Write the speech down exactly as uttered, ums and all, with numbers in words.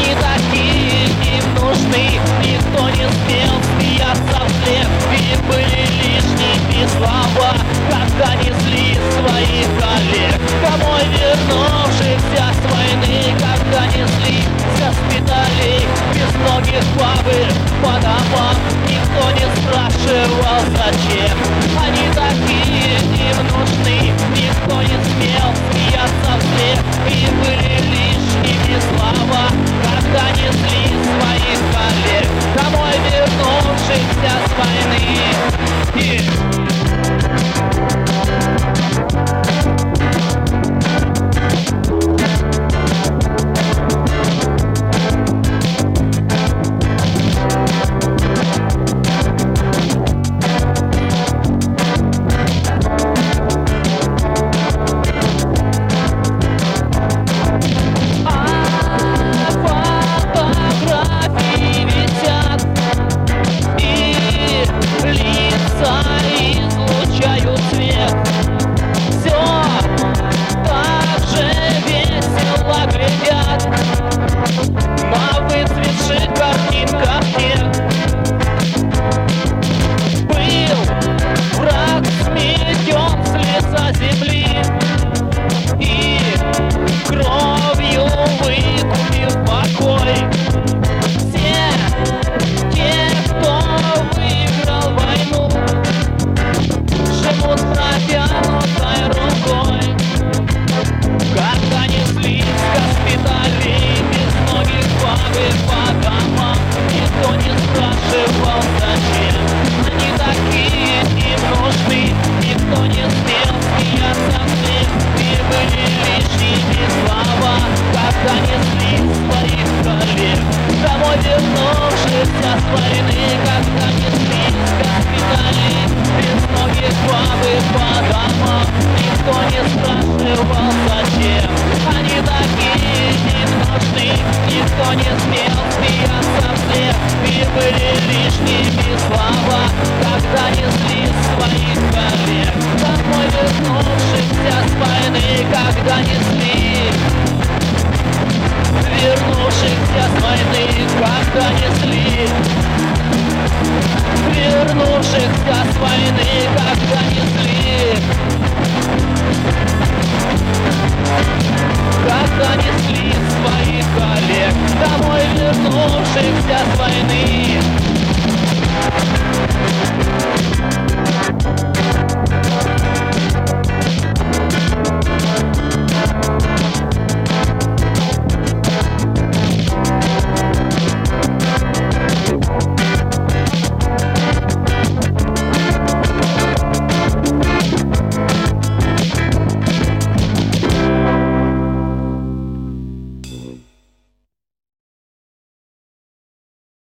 Они такие им нужны, никто не смел смеяться вслед. И были лишними слова, когда несли своих коллег. Домой вернувшихся с войны, когда несли с госпиталей безногих бабы по домам, никто не спрашивал зачем. Они такие им нужны, никто не смел смеяться вслед. И были лишними слова, когда несли своих коллег. Домой вернувшихся с войны. И... излучают свет. Все так же весело глядят на выцветших картинках нет. Был враг сметен с лица земли и кровью выкупив покой. Все те, кто выиграл войну, живут с протянутой рукой. Когда несли с госпиталей безногих бабы по домам, никто не спрашивал зачем. Они такие им нужны, никто не смел смеяться вслед. И были лишними слова, когда несли своих коллег. Домой вернувшихся с войны, когда несли с госпиталей безногих бабы по домам, никто не спрашивал зачем. Они такие им нужны, никто не смел смеяться вслед. И были лишними слова, когда несли своих коллег. Домой вернувшихся с войны, когда несли, вернувшихся с войны, когда несли, вернувшихся с войны, когда несли, когда несли своих коллег. Домой вернувшихся с войны.